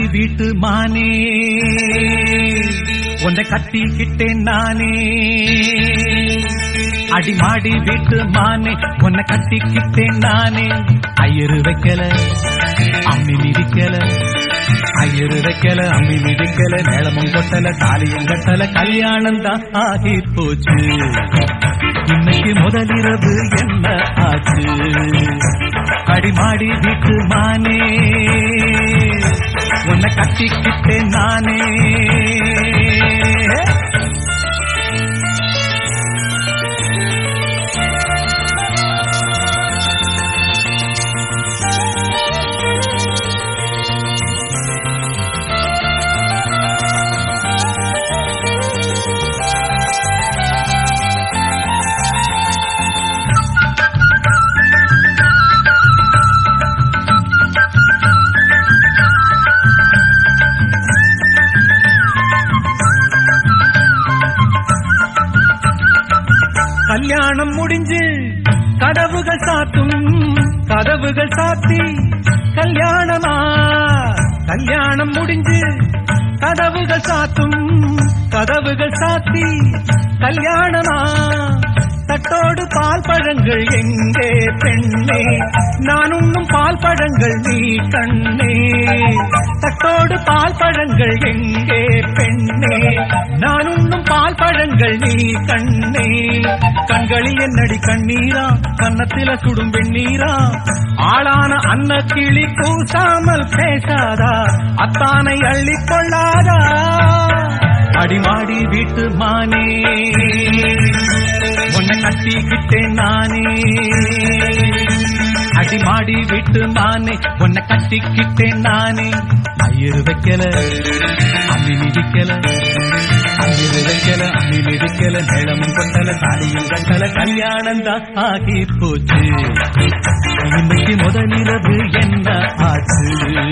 வீட்டு மானே உன்னை கட்டிக்கிட்டேன் நானே. அடிமாடி வீட்டு மானே உன்னை கட்டிக்கிட்டேன் நானே. ஐயரு வைக்கல அம்மி மிதிக்கல, ஐயரு வைக்கல அம்மி மிதிக்கல, மேளமும் கொட்டல தாலியும் கட்டல, கல்யாணம் தான் ஆகி போச்சு. இன்னைக்கு முதலிரவு என்ன ஆச்சு? அடிமாடி வீட்டு மானே உன்னை கட்டிக்கிட்டேன் நானே. கல்யாணம் முடிஞ்சு கதவுகள் சாத்தும், கதவுகள் சாத்தி கல்யாணமா. கல்யாணம் முடிஞ்சு கதவுகள் சாத்தும், கதவுகள் சாத்தி கல்யாணமா. தட்டோடு பால் பழங்கள் எங்கே பெண்ணே, நான் உண்ணும் பால் பழங்கள் நீ கண்ணே. தட்டோடு பால் பழங்கள் எங்கே பெண்ணே, நான் உண்ணும் பால் பழங்கள் நீ கண்ணே. கண்களில் என்னடி கண்ணீரா, கன்னத்தில சுடும் வெண்ணீரா, ஆளான அன்ன கிளி கூசாமல் பேசாதா, அத்தானை அள்ளிக் கொள்ளாதா. அடிமாடி வீட்டு மானே உன்னை கட்டிக்கிட்டேன் நானே. அடிமாடி வீட்டு மானே உன்னை கட்டிக்கிட்டேன் நானே. ஐயரு வைக்கல அம்மி மிதிக்கல, ஐயரு வைக்கல அம்மி மிதிக்கல, மேளமும் கொட்டல தாலியும் கட்டல, கல்யாணம் தான் ஆகி போச்சு. இன்னைக்கு முதலிரவு என்ன ஆச்சு?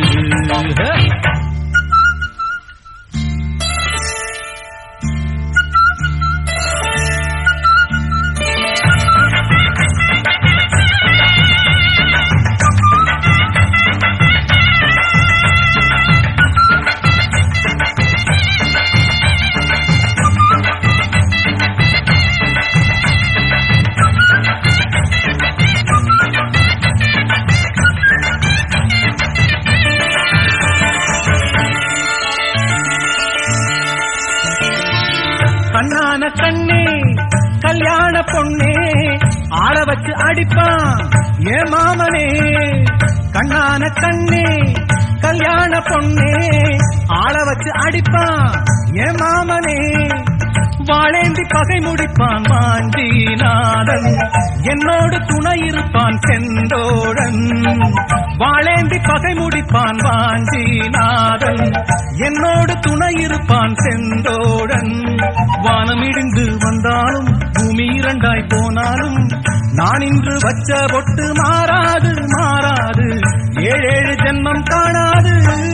கண்ணான கண்ணே கல்யாண பொண்ணே, ஆள வச்சு அடிப்பான் ஏ மாமனே. கண்ணான கண்ணே கல்யாண பொண்ணே, ஆள வச்சு அடிப்பான் ஏ மாமனே. வாழேந்தி பகை முடிப்பான் வாஞ்சிநாதன், என்னோடு துணை இருப்பான் செந்தோழன். வாழேந்தி பகை முடிப்பான் வாஞ்சிநாதன், என்னோடு துணை இருப்பான் செந்தோழன். வானம் இடிந்து வந்தாலும் பூமி இரண்டாய் போனாலும், நான் இன்று வச்ச பொட்டு மாறாது மாறாது, ஏழேழு ஜென்மம் காணாது.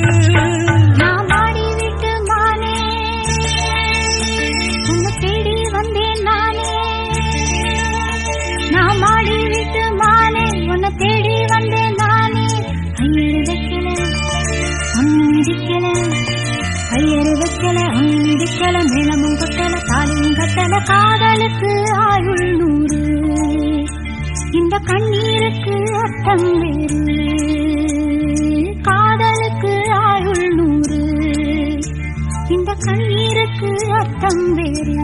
தேடி வந்தேன் நானே. ஐயரு வைக்கல அம்மி மிதிக்கல, ஐயரு வைக்கல அம்மி மிதிக்கல, மேளமும் கொட்டல தாலியும் கட்டல, காதலுக்கு ஆயுள் 100. இந்த கண்ணீருக்கு அர்த்தம் வேறு, காதலுக்கு ஆயுள் 100. இந்த கண்ணீருக்கு அர்த்தம் வேறு.